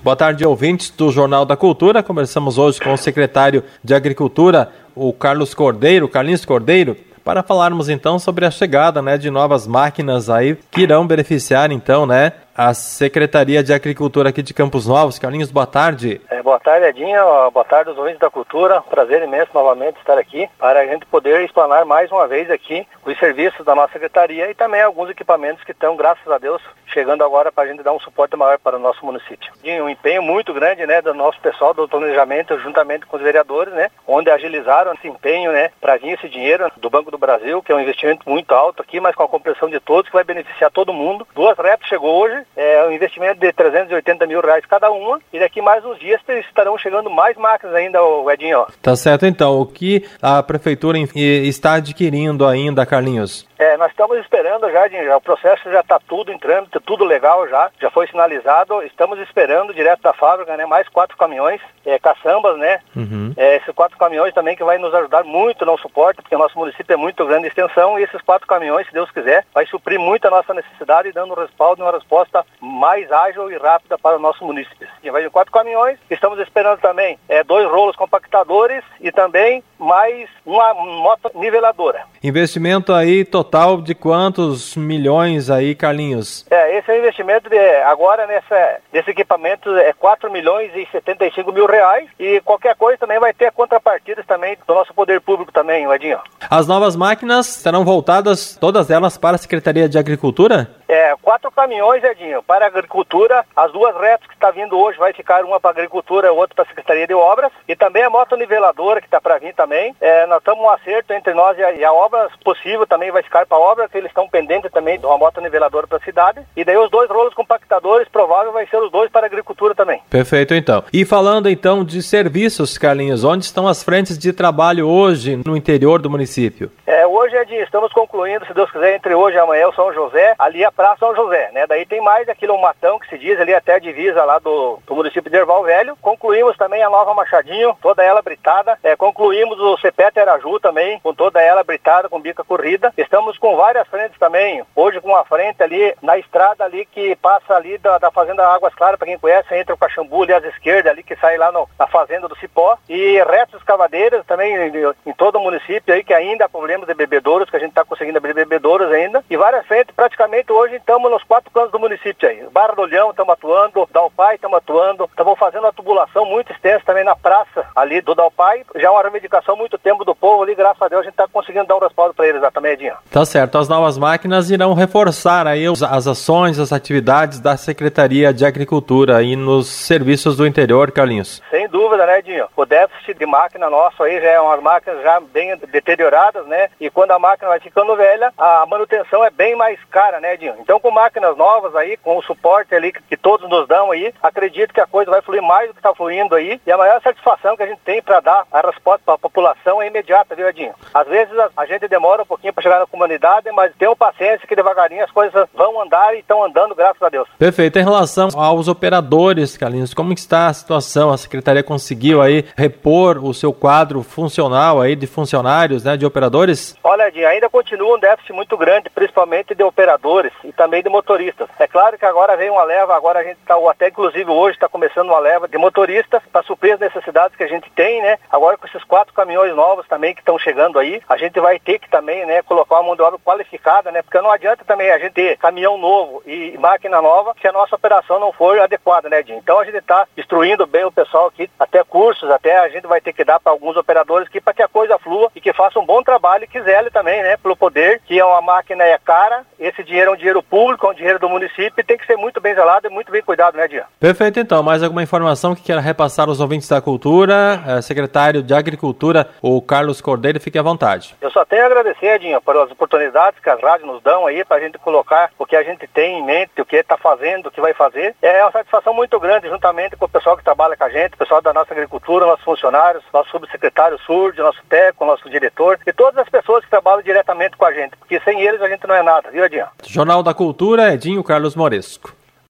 Boa tarde, ouvintes do Jornal da Cultura. Conversamos hoje com o secretário de Agricultura, o Carlinhos Cordeiro, para falarmos então sobre a chegada, de novas máquinas aí que irão beneficiar então, a Secretaria de Agricultura aqui de Campos Novos. Carlinhos, boa tarde. Boa tarde, Edinho. Boa tarde aos ouvintes da cultura. Prazer imenso novamente estar aqui para a gente poder explanar mais uma vez aqui os serviços da nossa secretaria e também alguns equipamentos que estão, graças a Deus, chegando agora para a gente dar um suporte maior para o nosso município. E um empenho muito grande, do nosso pessoal do planejamento, juntamente com os vereadores, onde agilizaram esse empenho, para vir esse dinheiro do Banco do Brasil, que é um investimento muito alto aqui, mas com a compreensão de todos, que vai beneficiar todo mundo. 2 retos chegou hoje, um investimento de R$380 mil cada uma, e daqui mais uns dias estarão chegando mais máquinas ainda, Edinho. Tá certo, então. O que a Prefeitura está adquirindo ainda, Carlinhos? Nós estamos esperando já, Edinho, o processo já está tudo em trâmite, tudo legal já foi sinalizado. Estamos esperando direto da fábrica, mais 4 caminhões, caçambas, esses 4 caminhões também que vai nos ajudar muito no suporte, porque o nosso município é muito grande de extensão, e esses 4 caminhões, se Deus quiser, vai suprir muito a nossa necessidade, dando um respaldo e uma resposta mais ágil e rápida para o nosso município. E vai de 4 caminhões, estamos esperando também 2 rolos compactadores e também mais uma moto niveladora. Investimento aí total de quantos milhões aí, Carlinhos? Esse é o investimento agora nesse equipamento é R$4.075.000, e qualquer coisa também vai ter contrapartidas também do nosso poder público também, Edinho. As novas máquinas serão voltadas, todas elas, para a Secretaria de Agricultura? 4 caminhões, Edinho, para a agricultura. As 2 retas que está vindo hoje vai ficar uma para a agricultura, outra para a Secretaria de Obras, e também a moto niveladora que está para vir também. Nós estamos um acerto entre nós e a obra, se possível também vai ficar para a obra, que eles estão pendentes também de uma moto niveladora para a cidade, e daí os 2 rolos compactadores, provável vai ser os 2 para a agricultura também. Perfeito, então. E falando então de serviços, Carlinhos, onde estão as frentes de trabalho hoje no interior do município? Hoje, Edinho, estamos concluindo, se Deus quiser, entre hoje e amanhã, o São José, ali a Praça São José, Daí tem mais aquilo, um matão que se diz ali até a divisa lá do município de Erval Velho. Concluímos também a Nova Machadinho, toda ela britada. Concluímos o Cepete Araju também, com toda ela britada, com bica corrida. Estamos com várias frentes também, hoje com a frente ali, na estrada ali que passa ali da Fazenda Águas Claras, para quem conhece, entre o Caxambu ali às esquerdas, ali que sai lá na Fazenda do Cipó. E retos escavadeiras também em todo o município aí, que ainda há problemas de bebedouros, que a gente está conseguindo abrir bebedouros ainda. E várias frentes, praticamente hoje estamos nos 4 cantos do município aí. Barra do Olhão estamos atuando, Dalpai estamos atuando, estamos fazendo uma tubulação muito extensa também na praça ali do Dalpai. Já uma reivindicação há muito tempo do povo ali, graças a Deus a gente está conseguindo dar um respaldo para eles também, Edinho. Tá certo, as novas máquinas irão reforçar aí as ações, as atividades da Secretaria de Agricultura aí nos serviços do interior, Carlinhos. Sem dúvida, Edinho? O déficit de máquina nosso aí já é umas máquinas já bem deterioradas, E quando a máquina vai ficando velha, a manutenção é bem mais cara, Edinho? Então, com máquinas novas aí, com o suporte ali que todos nos dão aí, acredito que a coisa vai fluir mais do que está fluindo aí, e a maior satisfação que a gente tem para dar a resposta para a população é imediata, viu, Edinho? Às vezes a gente demora um pouquinho para chegar na comunidade, mas tenham paciência que devagarinho as coisas vão andar e estão andando, graças a Deus. Perfeito. Em relação aos operadores, Carlinhos, como está a situação? A Secretaria conseguiu aí repor o seu quadro funcional aí de funcionários, de operadores? Olha, Edinho, ainda continua um déficit muito grande, principalmente de operadores e também de motoristas. É claro que agora vem uma leva, agora a gente está, até inclusive hoje está começando uma leva de motoristas para suprir as necessidades que a gente tem, Agora com esses 4 caminhões novos também que estão chegando aí, a gente vai ter que também, colocar uma mão de obra qualificada, Porque não adianta também a gente ter caminhão novo e máquina nova se a nossa operação não for adequada, Edinho? Então a gente está instruindo bem o pessoal aqui, até cursos, até a gente vai ter que dar para alguns operadores aqui para que a coisa flua e que faça um bom trabalho e que zele também, pelo poder, que uma máquina é cara, esse dinheiro é um dinheiro público, é um dinheiro do município e tem que ser muito bem zelado e muito bem cuidado, Edinho? Perfeito, então. Mais alguma informação que queira repassar aos ouvintes da cultura? Secretário de Agricultura, o Carlinhos Cordeiro, fique à vontade. Eu só tenho a agradecer, Edinho, pelas oportunidades que as rádios nos dão aí para a gente colocar o que a gente tem em mente, o que está fazendo, o que vai fazer. É uma satisfação muito grande, juntamente com o pessoal que trabalha com a gente, o pessoal da nossa agricultura, nossos funcionários, nosso subsecretário Surd, nosso técnico, nosso diretor e todas as pessoas que trabalham diretamente com a gente, porque sem eles a gente não é nada, viu, Edinho? Jornal da Cultura, Edinho Carlos Moresco.